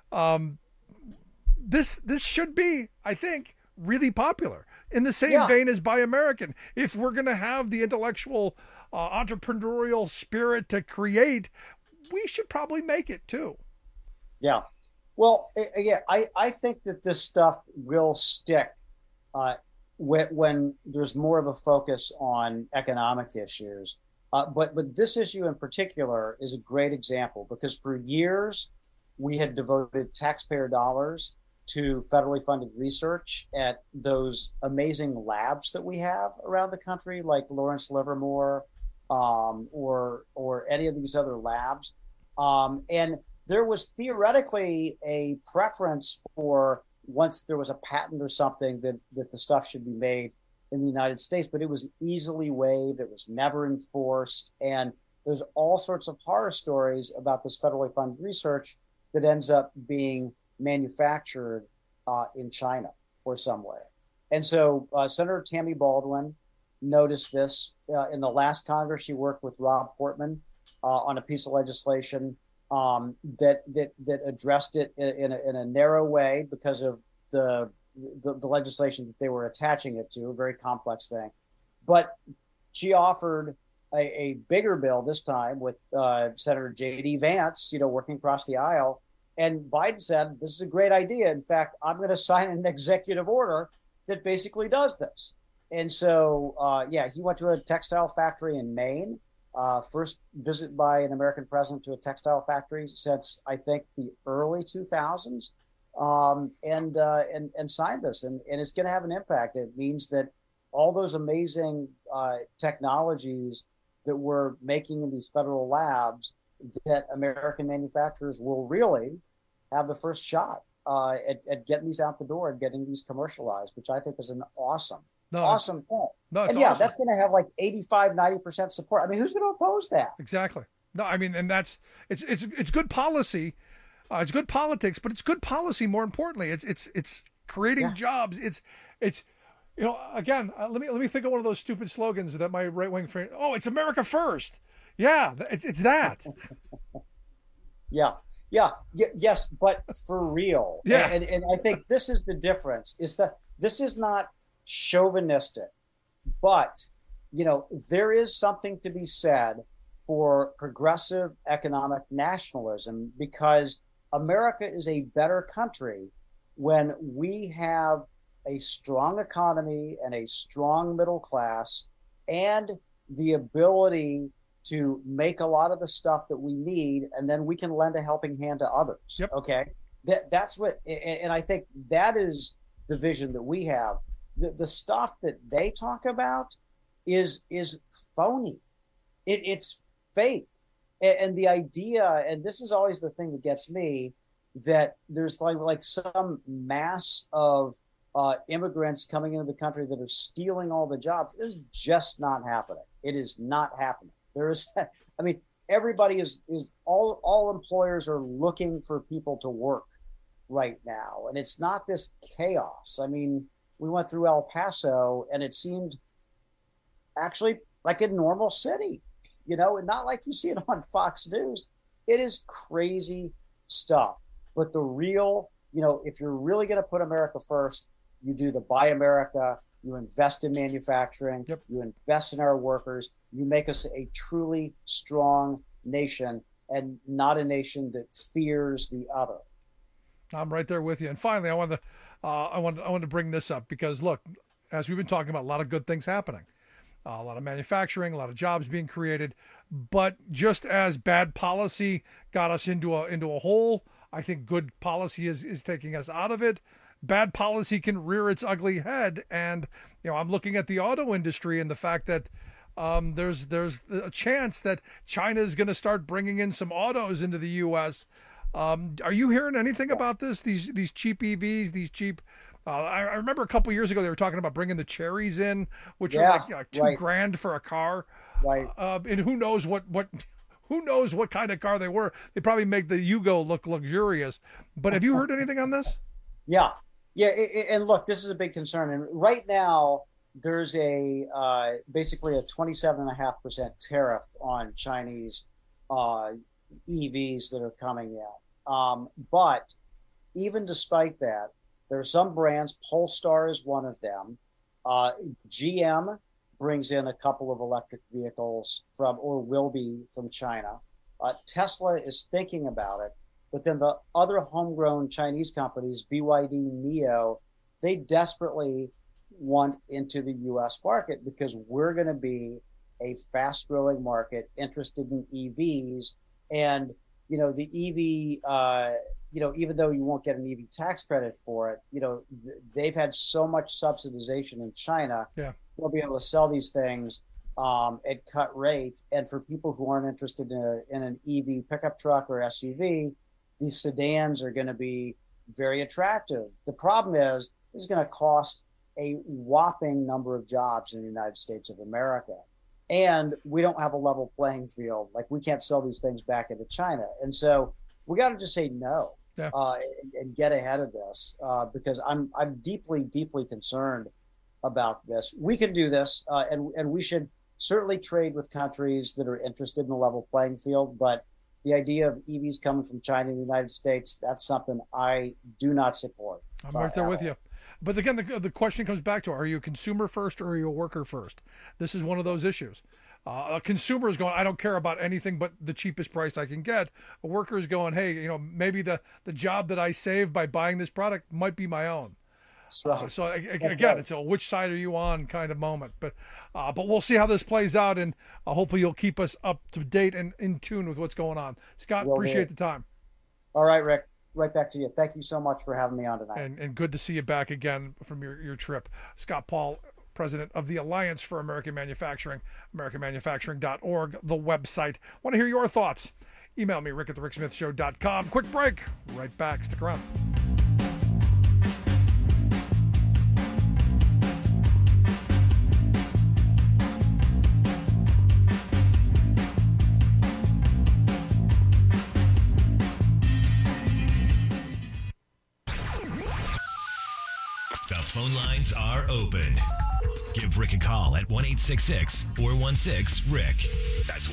This should be, I think, really popular in the same vein as Buy American. If we're going to have the intellectual, entrepreneurial spirit to create, we should probably make it too. Yeah. Well, I think that this stuff will stick when there's more of a focus on economic issues. But this issue in particular is a great example, because for years we had devoted taxpayer dollars to federally funded research at those amazing labs that we have around the country, like Lawrence Livermore or any of these other labs. And there was theoretically a preference for, once there was a patent or something, that the stuff should be made in the United States, but it was easily waived. It was never enforced. And there's all sorts of horror stories about this federally funded research that ends up being manufactured in China or some way. And so Senator Tammy Baldwin noticed this. In the last Congress, she worked with Rob Portman on a piece of legislation that addressed it in a narrow way because of the legislation that they were attaching it to, a very complex thing. But she offered a bigger bill this time with Senator J.D. Vance, working across the aisle. And Biden said, this is a great idea. In fact, I'm going to sign an executive order that basically does this. And so, he went to a textile factory in Maine. First visit by an American president to a textile factory since, I think, the early 2000s. And signed this, and it's going to have an impact. It means that all those amazing technologies that we're making in these federal labs, that American manufacturers will really have the first shot at getting these out the door and getting these commercialized, which I think is an awesome thing. And awesome. That's going to have like 85-90% support. I mean, who's going to oppose that? Exactly. No, I mean, and it's good policy. It's good politics, but it's good policy. More importantly, it's creating jobs. It's again. Let me think of one of those stupid slogans that my right wing friend. Oh, it's America first. Yeah, it's that. Yes, but for real. Yeah, and I think this is the difference. Is that this is not chauvinistic, but there is something to be said for progressive economic nationalism, because America is a better country when we have a strong economy and a strong middle class and the ability to make a lot of the stuff that we need, and then we can lend a helping hand to others. Yep. Okay. That's what, and I think that is the vision that we have. the stuff that they talk about is phony. It's fake. And the idea, and this is always the thing that gets me, that there's like some mass of immigrants coming into the country that are stealing all the jobs. This is just not happening. It is not happening. There is, I mean, everybody is all employers are looking for people to work right now, and it's not this chaos. I mean, we went through El Paso, and it seemed actually like a normal city, and not like you see it on Fox News. It is crazy stuff. But the real, if you're really going to put America first, you do the Buy America, you invest in manufacturing, you invest in our workers, you make us a truly strong nation and not a nation that fears the other. I'm right there with you. And finally, I wanted to bring this up because, look, as we've been talking about, a lot of good things happening, a lot of manufacturing, a lot of jobs being created. But just as bad policy got us into a hole, I think good policy is taking us out of it. Bad policy can rear its ugly head. And, I'm looking at the auto industry and the fact that there's a chance that China is going to start bringing in some autos into the U.S. Are you hearing anything about this? These cheap EVs, these cheap. I remember a couple years ago they were talking about bringing the Cherries in, which are like $2,000 for a car. Right. And who knows what kind of car they were? They probably make the Yugo look luxurious. But have you heard anything on this? Yeah. And look, this is a big concern. And right now there's basically a 27.5% tariff on Chinese EVs that are coming in. But even despite that, there are some brands, Polestar is one of them. GM brings in a couple of electric vehicles will be from China. Tesla is thinking about it. But then the other homegrown Chinese companies, BYD, NIO, they desperately want into the U.S. market because we're going to be a fast-growing market interested in EVs. And, the EV, even though you won't get an EV tax credit for it, they've had so much subsidization in China. Yeah. They'll be able to sell these things at cut rate. And for people who aren't interested in an EV pickup truck or SUV, these sedans are going to be very attractive. The problem is this is going to cost a whopping number of jobs in the United States of America. And we don't have a level playing field. Like, we can't sell these things back into China. And so we got to just say no and get ahead of this because I'm deeply, deeply concerned about this. We can do this and we should certainly trade with countries that are interested in a level playing field. But the idea of EVs coming from China in the United States, that's something I do not support. I'm right there with you. But again, the question comes back to, are you a consumer first or are you a worker first? This is one of those issues. A consumer is going, I don't care about anything but the cheapest price I can get. A worker is going, hey, maybe the job that I saved by buying this product might be my own. That's right. So again, it's a which side are you on kind of moment. But we'll see how this plays out, and hopefully you'll keep us up to date and in tune with what's going on. Scott, appreciate the time. All right, Rick. Right back to you. Thank you so much for having me on tonight. And good to see you back again from your trip. Scott Paul, president of the Alliance for American Manufacturing, AmericanManufacturing.org, the website. Want to hear your thoughts? Email me, rick@thericksmithshow.com. Quick break. Right back. Stick around. Phone lines are open. Give Rick a call at 1-866-416-RICK. That's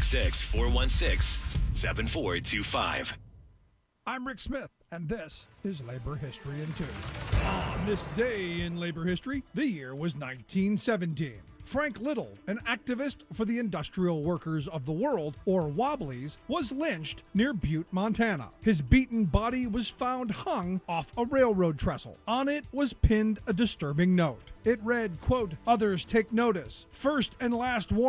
1-866-416-7425. I'm Rick Smith, and this is Labor History in 2. On this day in labor history, the year was 1917. Frank Little, an activist for the Industrial Workers of the World, or Wobblies, was lynched near Butte, Montana. His beaten body was found hung off a railroad trestle. On it was pinned a disturbing note. It read, quote, "Others take notice. First and last warning.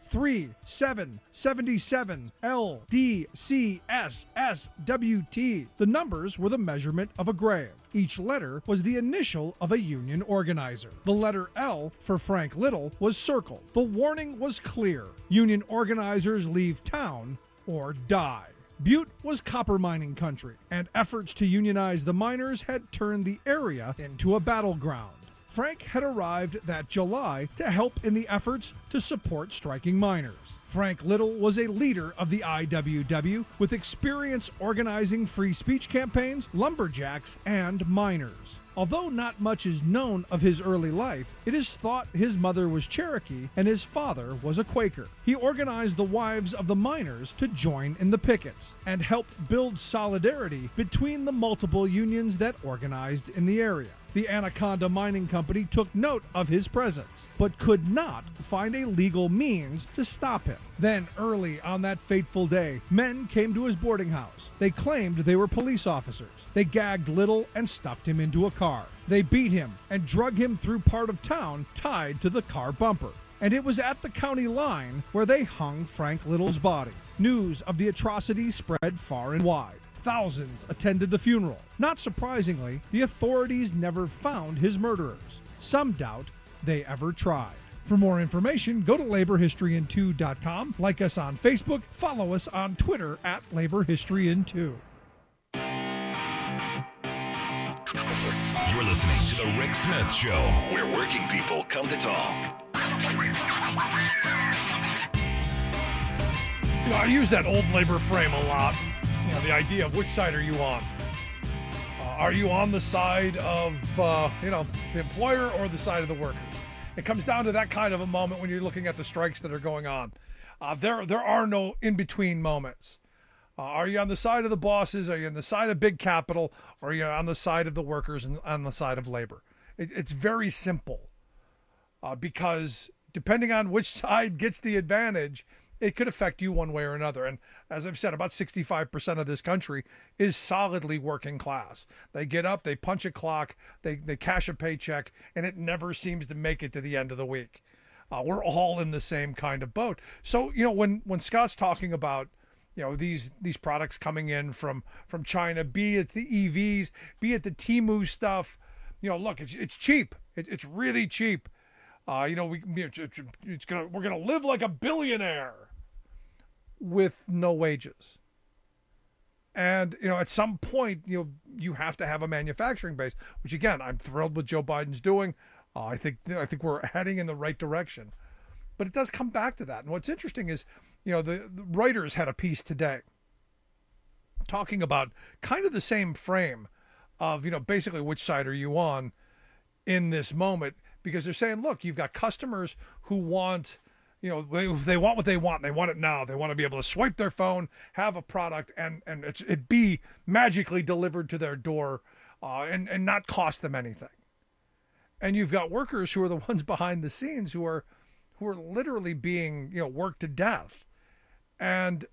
3777LDCSSWT. The numbers were the measurement of a grave. Each letter was the initial of a union organizer. The letter L for Frank Little was circled. The warning was clear. Union organizers leave town or die. Butte was copper mining country, and efforts to unionize the miners had turned the area into a battleground. Frank had arrived that July to help in the efforts to support striking miners. Frank Little was a leader of the IWW with experience organizing free speech campaigns, lumberjacks, and miners. Although not much is known of his early life, it is thought his mother was Cherokee and his father was a Quaker. He organized the wives of the miners to join in the pickets and helped build solidarity between the multiple unions that organized in the area. The Anaconda Mining Company took note of his presence, but could not find a legal means to stop him. Then, early on that fateful day, men came to his boarding house. They claimed they were police officers. They gagged Little and stuffed him into a car. They beat him and drug him through part of town tied to the car bumper. And it was at the county line where they hung Frank Little's body. News of the atrocity spread far and wide. Thousands attended the funeral. Not surprisingly, the authorities never found his murderers. Some doubt they ever tried. For more information, go to laborhistoryin2.com, like us on Facebook, follow us on Twitter at laborhistoryin2. You're listening to The Rick Smith Show, where working people come to talk. You know, I use that old labor frame a lot. You know, the idea of which side are you on? Are you on the side of, the employer or the side of the worker? It comes down to that kind of a moment when you're looking at the strikes that are going on. There are no in-between moments. Are you on the side of the bosses? Are you on the side of big capital? Or are you on the side of the workers and on the side of labor? It's very simple because depending on which side gets the advantage, it could affect you one way or another. And as I've said, about 65% of this country is solidly working class. They get up, they punch a clock, they cash a paycheck, and it never seems to make it to the end of the week. We're all in the same kind of boat. So, when Scott's talking about, these products coming in from China, be it the EVs, be it the Temu stuff, look, it's cheap. It's really cheap. We're gonna live like a billionaire with no wages. And at some point you have to have a manufacturing base, which again I'm thrilled with Joe Biden's doing. I think we're heading in the right direction, but it does come back to that. And what's interesting is the Reuters had a piece today talking about kind of the same frame of basically which side are you on in this moment. Because they're saying, look, you've got customers who want, they want what they want. They want it now. They want to be able to swipe their phone, have a product, and it be magically delivered to their door and not cost them anything. And you've got workers who are the ones behind the scenes who are literally being, worked to death. And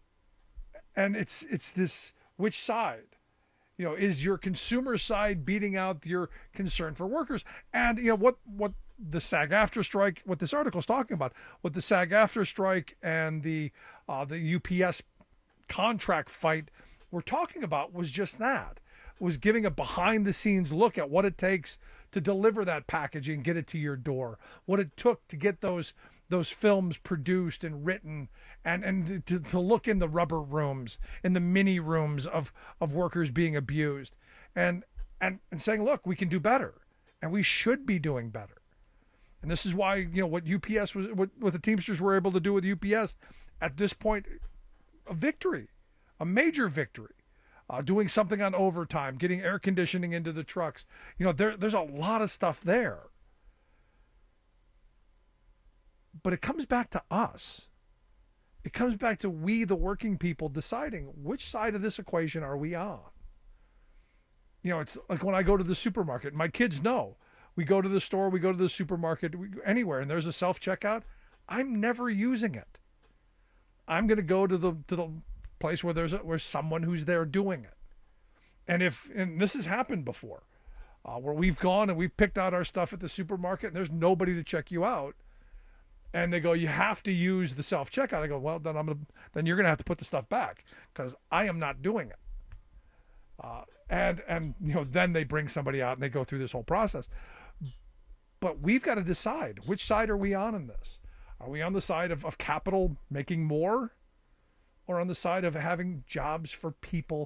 it's this, which side? Is your consumer side beating out your concern for workers? And what the SAG-AFTRA strike, what this article is talking about, what the SAG-AFTRA strike and the UPS contract fight were talking about was just that. It was giving a behind-the-scenes look at what it takes to deliver that packaging, get it to your door, what it took to get those films produced and written, and to look in the rubber rooms, in the mini rooms of workers being abused, and saying, look, we can do better, and we should be doing better. And this is why what UPS was, what the Teamsters were able to do with UPS at this point, a victory, a major victory. Doing something on overtime, getting air conditioning into the trucks. There's a lot of stuff there. But it comes back to us. It comes back to we, the working people, deciding which side of this equation are we on. It's like when I go to the supermarket, my kids know. We go to the store, we go to the supermarket, anywhere, and there's a self-checkout. I'm never using it. I'm going to go to the place where there's someone who's there doing it. And this has happened before, where we've gone and we've picked out our stuff at the supermarket and there's nobody to check you out. And they go, you have to use the self-checkout. I go, well, then you're going to have to put the stuff back because I am not doing it. And then they bring somebody out and they go through this whole process. But we've got to decide, which side are we on in this? Are we on the side of capital making more, or on the side of having jobs for people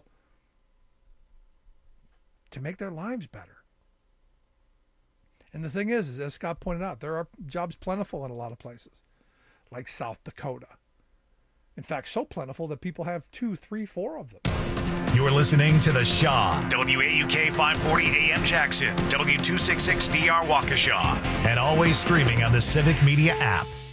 to make their lives better? And the thing is, as Scott pointed out, there are jobs plentiful in a lot of places, like South Dakota. In fact, so plentiful that people have 2, 3, 4 of them. You're listening to The Shaw, WAUK 540 AM Jackson, W266DR Waukesha, and always streaming on the Civic Media app.